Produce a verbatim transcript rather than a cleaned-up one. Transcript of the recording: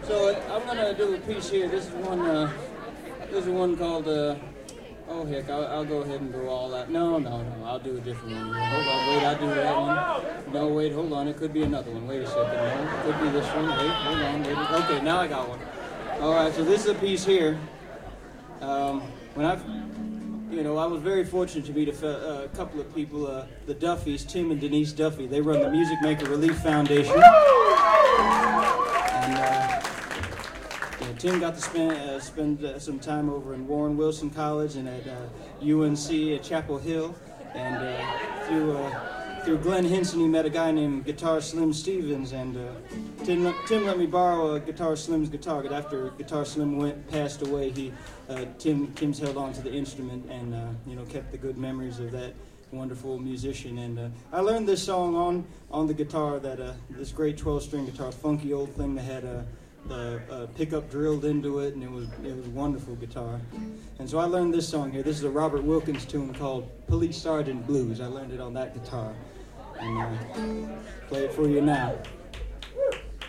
So I'm gonna do a piece here. This is one. Uh, this is one called. Uh, oh heck, I'll, I'll go ahead and go all out. No, no, no. I'll do a different one. Hold on, wait. I'll do that one. No, wait. Hold on. It could be another one. Wait a second. No, it could be this one. Wait. Hold on. Wait. Okay, now I got one. All right. So this is a piece here. Um, when I've, you know, I was very fortunate to meet a, fe- uh, a couple of people. Uh, the Duffys, Tim and Denise Duffy. They run the Music Maker Relief Foundation. And, uh, you know, Tim got to spend uh, spend uh, some time over in Warren Wilson College and at uh, U N C at Chapel Hill, and uh, through uh, through Glenn Henson he met a guy named Guitar Slim Stevens, and uh, Tim, Tim let me borrow a Guitar Slim's guitar. But after Guitar Slim went passed away, he uh, Tim Tim's held on to the instrument and uh, you know kept the good memories of that wonderful musician. And uh, I learned this song on on the guitar, that uh, this great twelve-string guitar, funky old thing that had a the uh, pickup drilled into it, and it was it was a wonderful guitar. And so I learned this song here. This is a Robert Wilkins tune called Police Sergeant Blues. I learned it on that guitar, and uh, play it for you now.